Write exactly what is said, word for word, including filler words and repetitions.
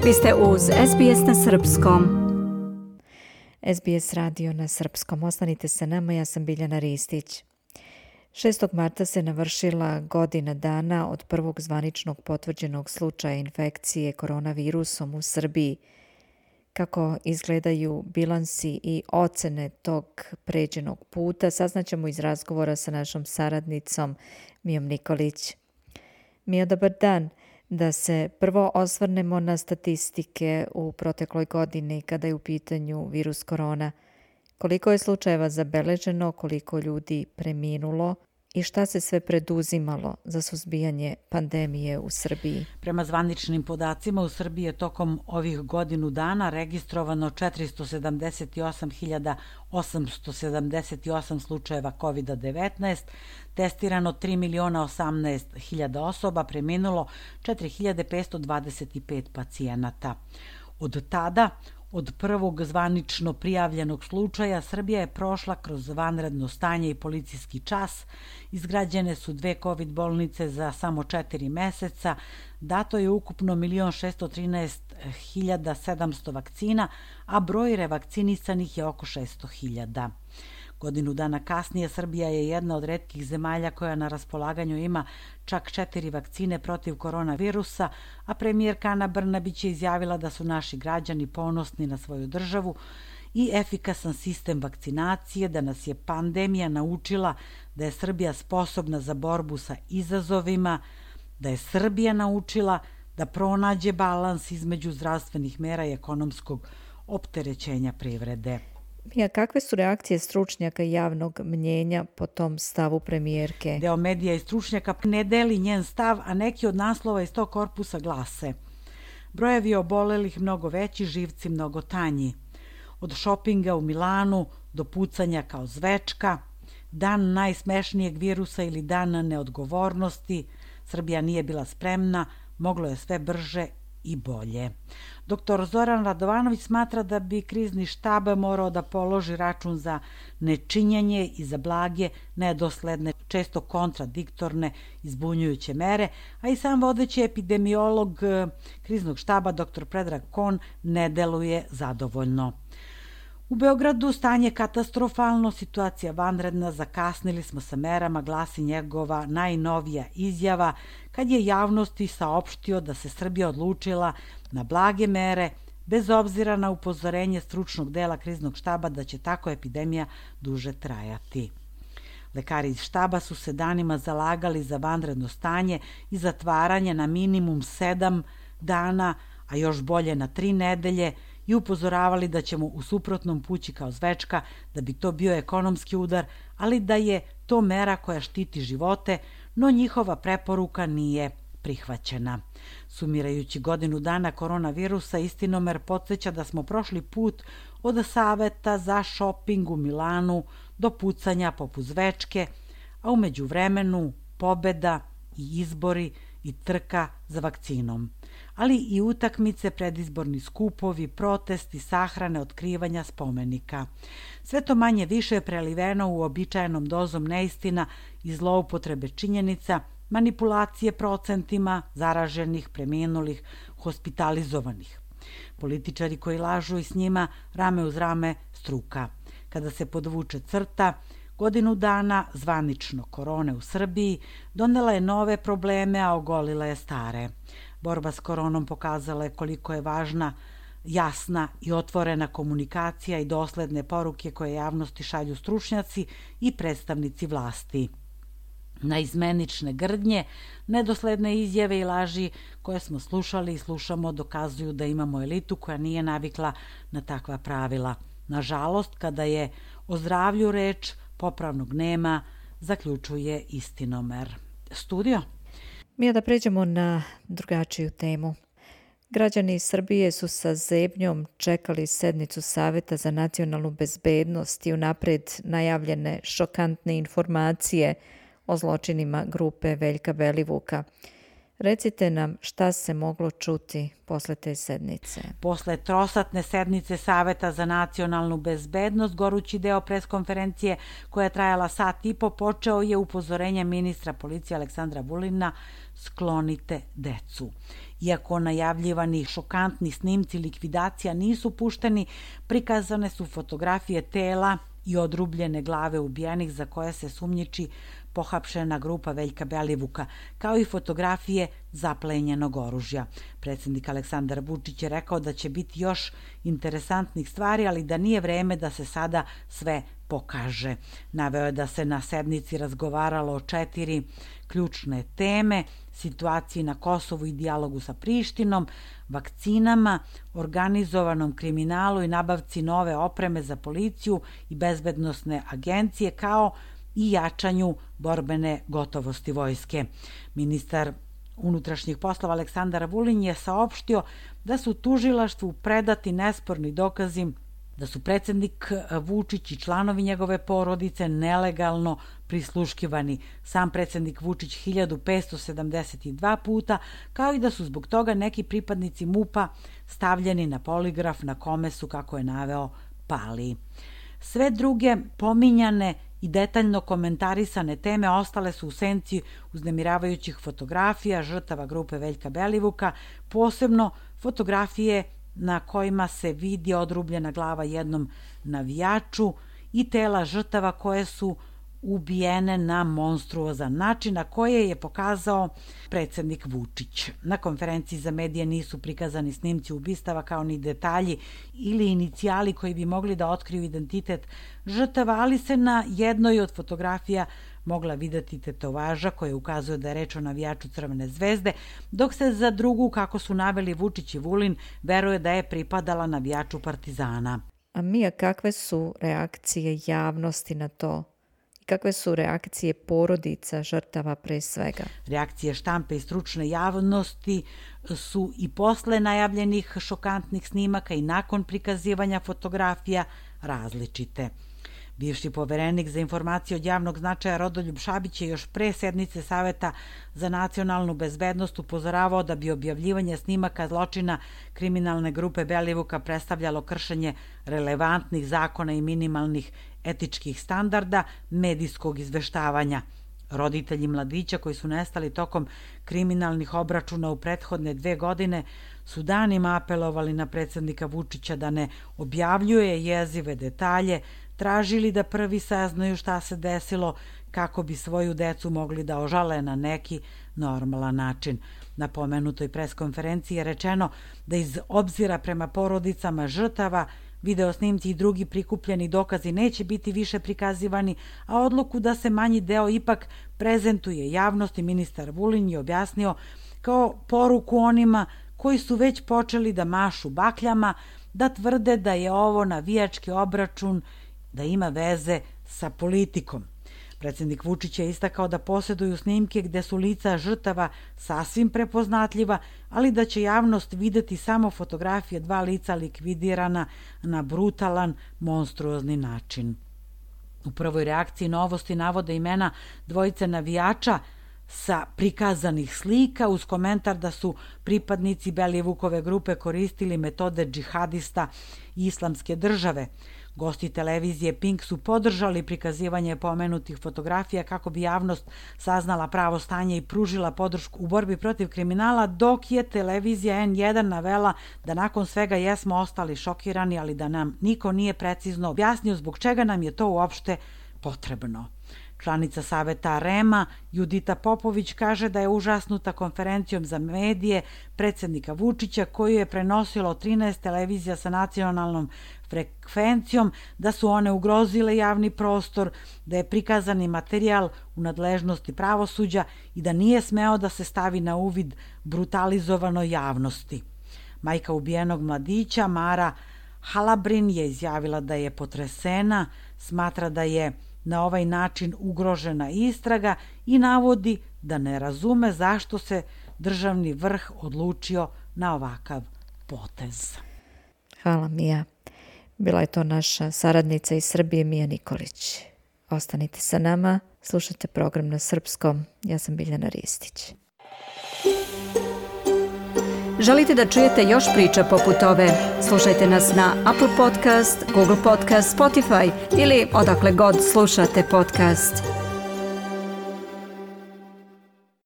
Vi ste uz S B S na Srpskom. S B S radio na Srpskom. Ostanite sa nama, ja sam Biljana Ristić. šestog marta se navršila godina dana od prvog zvaničnog potvrđenog slučaja infekcije koronavirusom u Srbiji. Kako izgledaju bilansi i ocene tog pređenog puta, saznaćemo iz razgovora sa našom saradnicom Mijom Nikolić. Mijo, dobar dan. Da se prvo osvrnemo na statistike u protekloj godini kada je u pitanju virus korona. Koliko je slučajeva zabeleženo, koliko ljudi preminulo i šta se sve preduzimalo za suzbijanje pandemije u Srbiji? Prema zvaničnim podacima u Srbiji je tokom ovih godinu dana registrovano četiristo sedamdeset osam hiljada osamsto sedamdeset osam slučajeva kovid devetnaest, testirano tri miliona osamnaest hiljada osoba, preminulo četiri hiljade petsto dvadeset pet pacijenata. Od tada, od prvog zvanično prijavljenog slučaja, Srbija je prošla kroz vanredno stanje i policijski čas, izgrađene su dve kovid bolnice za samo četiri meseca, dato je ukupno milion šesto trinaest hiljada sedamsto vakcina, a broj revakcinisanih je oko šesto hiljada. Godinu dana kasnije Srbija je jedna od retkih zemalja koja na raspolaganju ima čak četiri vakcine protiv koronavirusa, a premijerka Ana Brnabić je izjavila da su naši građani ponosni na svoju državu i efikasan sistem vakcinacije, da nas je pandemija naučila da je Srbija sposobna za borbu sa izazovima, da je Srbija naučila da pronađe balans između zdravstvenih mera i ekonomskog opterećenja privrede. Mija, kakve su reakcije stručnjaka i javnog mnjenja po tom stavu premijerke? Deo medija i stručnjaka ne deli njen stav, a neki od naslova iz tog korpusa glase: brojevi obolelih mnogo veći, živci mnogo tanji. Od šopinga u Milanu do pucanja kao zvečka, dan najsmešnijeg virusa ili dan neodgovornosti, Srbija nije bila spremna, moglo je sve brže i bolje. Doktor Zoran Radovanović smatra da bi krizni štab morao da položi račun za nečinjenje i za blage, nedosledne, često kontradiktorne i zbunjujuće mere, a i sam vodeći epidemiolog kriznog štaba doktor Predrag Kon ne deluje zadovoljno. U Beogradu stanje katastrofalno, situacija vanredna, zakasnili smo sa merama, glasi njegova najnovija izjava kad je javnosti saopštio da se Srbija odlučila na blage mere, bez obzira na upozorenje stručnog dela kriznog štaba da će tako epidemija duže trajati. Lekari iz štaba su se danima zalagali za vanredno stanje i zatvaranje na minimum sedam dana, a još bolje na tri nedelje, i upozoravali da ćemo u suprotnom pući kao zvečka, da bi to bio ekonomski udar, ali da je to mera koja štiti živote, no njihova preporuka nije prihvaćena. Sumirajući godinu dana koronavirusa, Istinomer podsjeća da smo prošli put od saveta za šoping u Milanu do pucanja poput zvečke, a u međuvremenu pobeda i izbori i trka za vakcinom, ali i utakmice, predizborni skupovi, protesti, sahrane, otkrivanja spomenika. Sve to manje više je preliveno u uobičajenom dozom neistina i zloupotrebe činjenica, manipulacije procentima zaraženih, preminulih, hospitalizovanih. Političari koji lažu i s njima rame uz rame struka. Kada se podvuče crta, godinu dana zvanično korone u Srbiji donela je nove probleme, a ogolila je stare. Borba s koronom pokazala je koliko je važna jasna i otvorena komunikacija i dosledne poruke koje javnosti šalju stručnjaci i predstavnici vlasti. Naizmenične grdnje, nedosledne izjave i laži koje smo slušali i slušamo dokazuju da imamo elitu koja nije navikla na takva pravila. Nažalost, kada je o zdravlju reč, popravnog nema, zaključuje Istinomer. Studio? Mi da pređemo na drugačiju temu. Građani Srbije su sa zebnjom čekali sednicu Saveta za nacionalnu bezbednost i unapred najavljene šokantne informacije o zločinima grupe Veljka Belivuka. Recite nam šta se moglo čuti posle te sednice. Posle trosatne sednice Saveta za nacionalnu bezbednost, gorući deo preskonferencije koja je trajala sat i po, počeo je upozorenje ministra policije Aleksandra Vulina: sklonite decu. Iako najavljivani šokantni snimci likvidacija nisu pušteni, prikazane su fotografije tela i odrubljene glave ubijenih za koje se sumnjiči pohapšena grupa Veljka Belivuka, kao i fotografije zaplenjenog oružja. Predsjednik Aleksandar Vučić je rekao da će biti još interesantnih stvari, ali da nije vreme da se sada sve pokaže. Naveo je da se na sednici razgovaralo o četiri ključne teme: situaciji na Kosovu i dijalogu sa Prištinom, vakcinama, organizovanom kriminalu i nabavci nove opreme za policiju i bezbednosne agencije, kao i jačanju borbene gotovosti vojske. Ministar unutrašnjih poslova Aleksandar Vulin je saopštio da su tužilaštvu predati nesporni dokazi da su predsjednik Vučić i članovi njegove porodice nelegalno prisluškivani. Sam predsjednik Vučić hiljadu petsto sedamdeset dva puta, kao i da su zbog toga neki pripadnici MUP-a stavljeni na poligraf na kome su, kako je naveo, pali. Sve druge pominjane i detaljno komentarisane teme ostale su u senci uznemiravajućih fotografija žrtava grupe Veljka Belivuka, posebno fotografije na kojima se vidi odrubljena glava jednom navijaču i tela žrtava koje su ubijene na monstruozan način, na koje je pokazao predsjednik Vučić. Na konferenciji za medije nisu prikazani snimci ubistava, kao ni detalji ili inicijali koji bi mogli da otkriju identitet žrtava, ali se na jednoj od fotografija mogla videti tetovaža koja ukazuje da je reč o navijaču Crvene zvezde, dok se za drugu, kako su naveli Vučić i Vulin, veruje da je pripadala navijaču Partizana. A Mija, kakve su reakcije javnosti na to? Kakve su reakcije porodica žrtava pre svega? Reakcije štampe i stručne javnosti su i posle najavljenih šokantnih snimaka i nakon prikazivanja fotografija različite. Bivši poverenik za informacije od javnog značaja Rodoljub Šabić je još pre sednice Saveta za nacionalnu bezbednost upozoravao da bi objavljivanje snimaka zločina kriminalne grupe Belivuka predstavljalo kršenje relevantnih zakona i minimalnih etičkih standarda medijskog izveštavanja. Roditelji mladića koji su nestali tokom kriminalnih obračuna u prethodne dve godine su danima apelovali na predsjednika Vučića da ne objavljuje jezive detalje, tražili da prvi saznaju šta se desilo kako bi svoju decu mogli da ožale na neki normalan način. Na pomenutoj preskonferenciji je rečeno da iz obzira prema porodicama žrtava video snimci i drugi prikupljeni dokazi neće biti više prikazivani, a odluku da se manji deo ipak prezentuje javnosti ministar Vulin je objasnio kao poruku onima koji su već počeli da mašu bakljama, da tvrde da je ovo navijački obračun, da ima veze sa politikom. Predsjednik Vučić je istakao da posjeduju snimke gde su lica žrtava sasvim prepoznatljiva, ali da će javnost videti samo fotografije dva lica likvidirana na brutalan, monstruozni način. U prvoj reakciji Novosti navode imena dvojice navijača sa prikazanih slika uz komentar da su pripadnici Belivukove grupe koristili metode džihadista i islamske države. Gosti televizije Pink su podržali prikazivanje pomenutih fotografija kako bi javnost saznala pravo stanje i pružila podršku u borbi protiv kriminala, dok je televizija en jedan navela da nakon svega jesmo ostali šokirani, ali da nam niko nije precizno objasnio zbog čega nam je to uopšte potrebno. Članica Saveta REM-a Judita Popović kaže da je užasnuta konferencijom za medije predsjednika Vučića koju je prenosilo trinaest televizija sa nacionalnom frekvencijom, da su one ugrozile javni prostor, da je prikazani materijal u nadležnosti pravosuđa i da nije smeo da se stavi na uvid brutalizovanoj javnosti. Majka ubijenog mladića Mara Halabrin je izjavila da je potresena, smatra da je na ovaj način ugrožena istraga i navodi da ne razume zašto se državni vrh odlučio na ovakav potez. Hvala, Mija. Bila je to naša saradnica iz Srbije, Mija Nikolić. Ostanite sa nama, slušajte program na srpskom. Ja sam Biljana Ristić. Želite da čujete još priča poput ove? Slušajte nas na Apple Podcast, Google Podcast, Spotify ili odakle god slušate podcast.